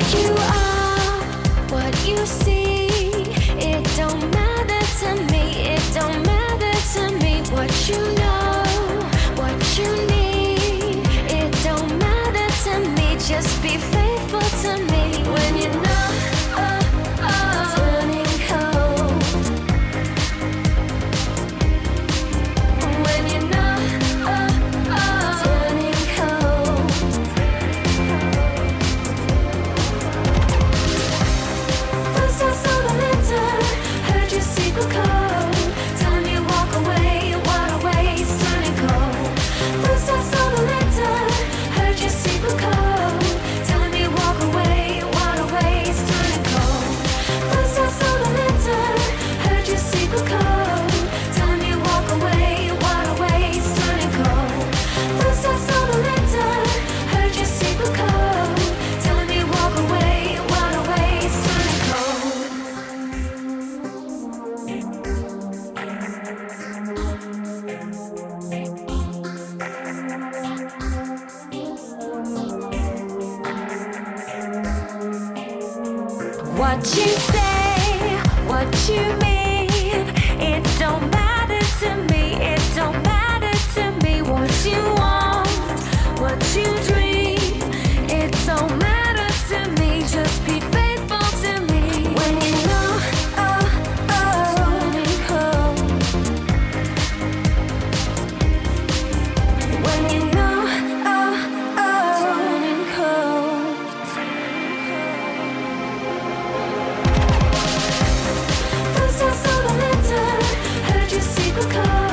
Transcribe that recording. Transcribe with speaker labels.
Speaker 1: You are what you see. It don't matter to me. It don't matter to me what you know, what you need. It don't matter to me. Just be faithful to me when you know. Turning cold. When you know. Turning cold. First I saw the letter, heard your secret code, telling me walk away, what a waste, turning cold. First I saw the letter, heard your secret code, telling me walk away, what a waste, turning cold. First I saw the letter, heard your secret code, telling me walk away, what a waste, turning cold. First I saw the letter, heard your secret code, telling me walk away, what a waste, turning cold. What you say, what you mean, it don't matter to me, it don't matter to me. What you want, what you dream, it don't matter to me. Just be faithful to me when you know. Turning cold. When you know. Turning cold. First I saw the letter, heard your secret code.